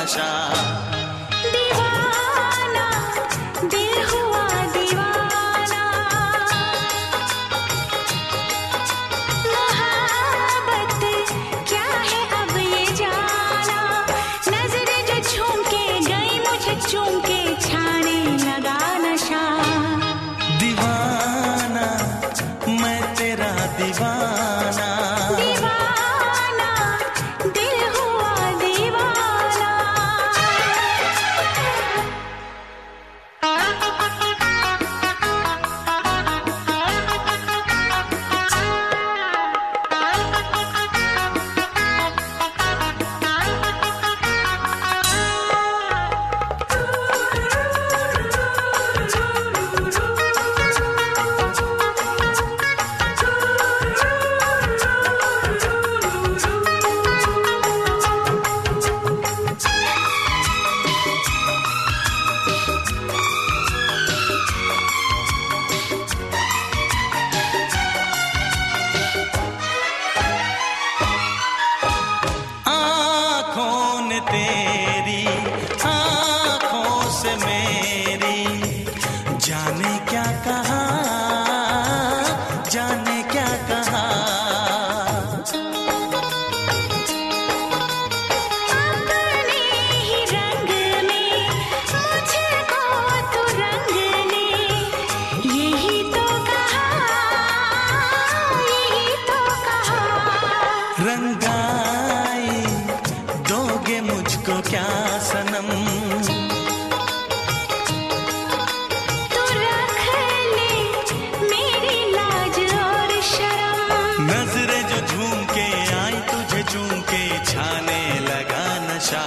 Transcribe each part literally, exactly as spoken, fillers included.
नशा। दीवाना दिल हुआ दीवाना, मोहब्बत क्या है अब ये जाना। नजरें जो झूम के गई मुझे चूम के छाने लगा नशा। दीवाना मैं तेरा दीवाना, दीवाना दिल हुआ दीवाना। तेरी आँखों से मेरी जाने क्या कहा, जाने क्या कहा। अपने ही रंग में मुझको तू रंग ले, यही तो कहा, यही तो कहा। रंगाई दोगे मुझको क्या सनम, तू रख ले मेरी लाज और शर्म। नजरें जो झूम के आई तुझे चूम के छाने लगा नशा।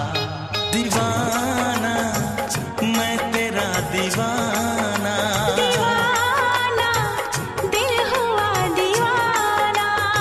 दीवाना मैं तेरा दीवाना, दीवाना दिल हुआ दीवाना।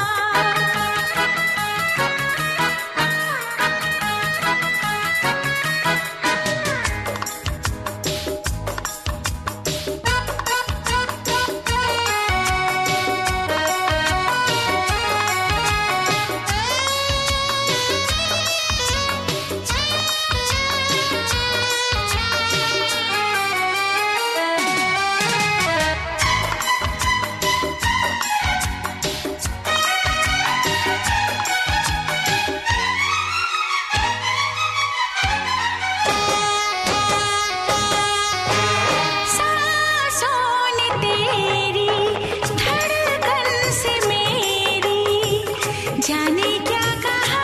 जाने क्या कहा,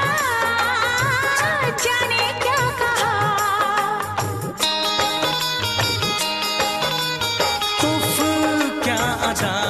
जाने क्या कहा। उफ क्या अदा